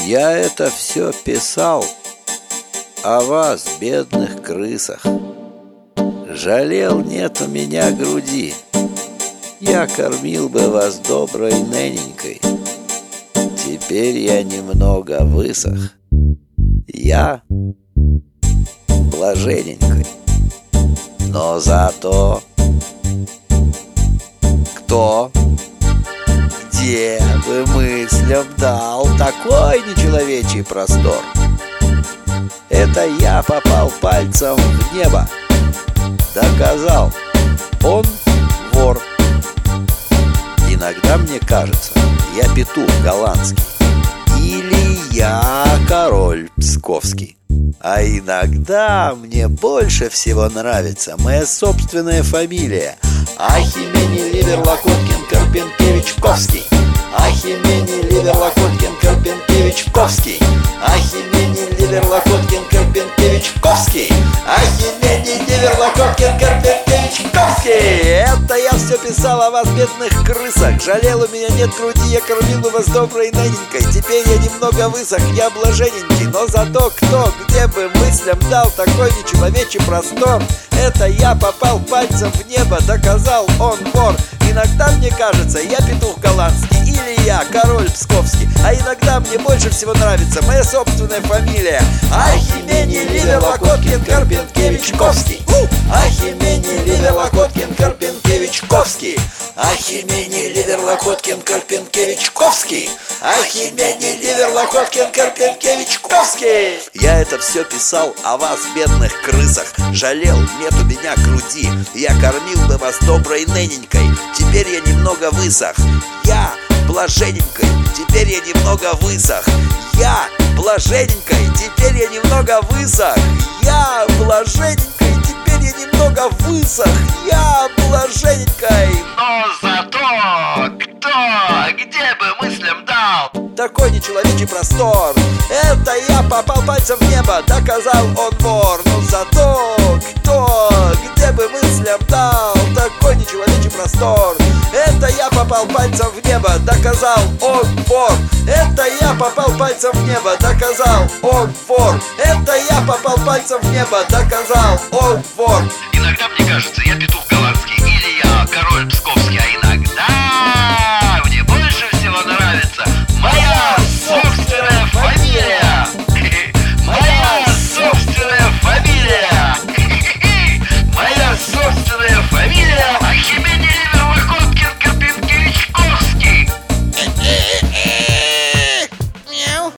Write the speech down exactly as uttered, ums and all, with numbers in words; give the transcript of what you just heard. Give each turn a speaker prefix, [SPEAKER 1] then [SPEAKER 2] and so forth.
[SPEAKER 1] Я это все писал о вас, бедных крысах. Жалел нет у меня груди. Я кормил бы вас доброй нененькой. Теперь я немного высох. Я блажененькой. Но зато кто, где бы мыслям дал такой нечеловечий простор? Это я попал пальцем в небо, доказал, он вор. Иногда мне кажется, я петух голландский, или я король псковский. А иногда мне больше всего нравится моя собственная фамилия Ахимени Ливер Локоткин Карпенкевич Ковский. Ахимени Ливер Локоткин Карпенкевич Ковский. Ахимени Ливер Локоткин Карпенкевич Ковский. Ахимени Ливер Локоткин Карпенкевич Ковский. Это я все писал о вас, бедных крысах. Жалел, у меня нет груди, я кормил бы вас доброй нененькой. Теперь я немного высох, я блажененький. Но зато кто, где бы мыслям дал такой нечеловечий простор? Это я попал пальцем в небо, доказал, он вор. Иногда мне кажется, я петух голландский, или я король псковский. А иногда мне больше всего нравится моя собственная фамилия Ахимени Ливер Локоткин Карпенкевич Ковский. Ахимени Ливер Локоткин Карпенкевич Ковский. Ахимени Ливер Локоткин Карпенкевич Ковский. Ахимени Ливер Локоткин Карпенкевич Ковский. Я это все писал о вас, бедных крысах. Жалел, нет у меня груди. Я кормил бы вас доброй нененькой. Теперь я немного высох. Я блажененькой. Теперь я немного высох. Я блажененькой. Теперь я немного высох. Я блажененькой. Теперь я немного высох. Я блажененькой.
[SPEAKER 2] Но зато кто, где бы мыслям дал
[SPEAKER 1] такой нечеловечий простор? Это я попал пальцем в небо, доказал, он вор. Но зато кто, где бы мыслям дал такой нечеловечий простор? Это я попал пальцем в небо, доказал, он вор. Это я попал пальцем в небо, доказал, он вор. Это я попал пальцем в небо, доказал, он вор.
[SPEAKER 2] Иногда мне кажется, я петух голландский.